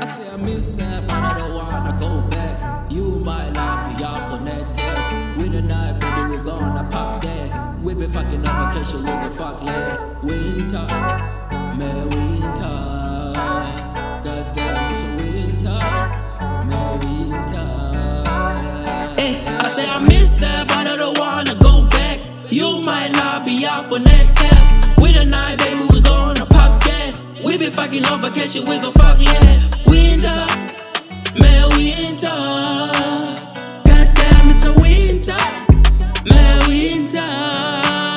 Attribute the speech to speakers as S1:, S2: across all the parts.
S1: say I miss her, but I don't wanna go back. You might like be up on that tail. With the night, baby, we gonna pop that. We been fucking on vacation, we gon' fuck like winter, man, winter. Goddamn, it's a winter, man, winter. Hey, I say I miss her, but I don't wanna go back. You might not be up on that tail. With the night, baby, we gonna pop that. We been fucking on vacation, we gon' fuck like winter, man, winter. Goddamn, it's a winter, man, winter.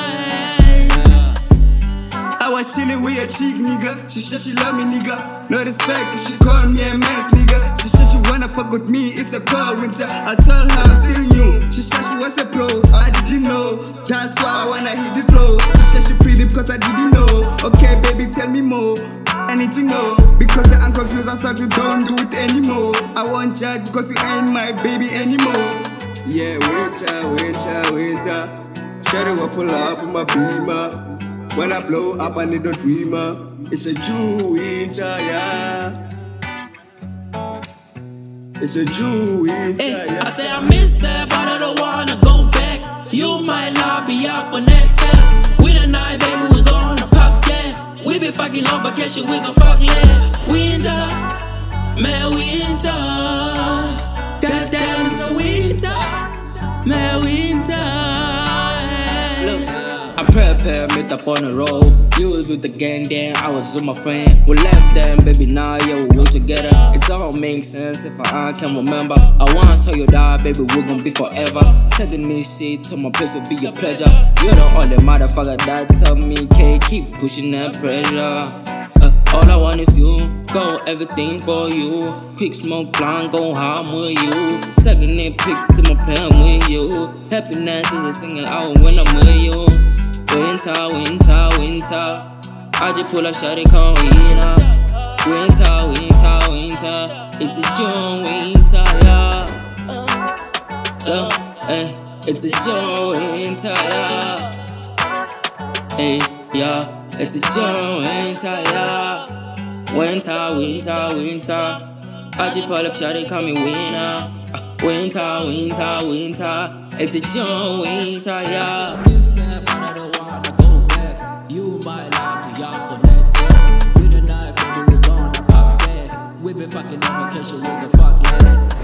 S2: I was chillin' with a cheek, nigga. She said she love me, nigga. No respect, she call me a mess, nigga. She said she wanna fuck with me, it's a cold winter. I told her I'm still new. She said she was a pro, I didn't know. That's why I wanna hit the pro. She said she pretty because I didn't know. Okay, baby, tell me more. Anything no, because I'm confused, I thought you don't do it anymore. I won't judge because you ain't my baby anymore. Yeah, winter, winter, winter. Shadow will pull up on my beamer. When I blow up, I need a dreamer. It's a Jew winter, yeah. It's a Jew winter, yeah.
S1: I say I miss her, but I don't wanna go back. You might not be up on that tail. With the night, baby, we gonna pop that. We been fucking on vacation, we gon' fuck like winter, man, winter. Goddamn, it's a winter, man, winter. Look, I'm prepared, met up on the road. You was with the gang then, I was with my friend. We left them, baby, now yeah, we work together. It don't make sense if I can't remember. I wanna saw you die, baby, we gon' be forever. Taking this shit to my place will be a pleasure. You're the only motherfucker that tell me, K, keep pushing that pressure. All I want is you, go everything for you. Quick smoke blind, go hard with you. Taking it pick to my pen with you. Happiness is a single out when I'm with you. Winter, winter, winter. I just pull up shawty, come winter. Winter, winter, winter. It's a June winter, yeah. Hey, it's a June winter, yeah. Hey, yeah. It's a June winter, yeah. Winter, winter, winter. I just pull up shawty, call me winter. Winter, winter, winter. It's a June winter, yeah. You might not be up on that tail. With the night, baby, we gonna pop that. We been fucking on vacation, we gon' fuck like that.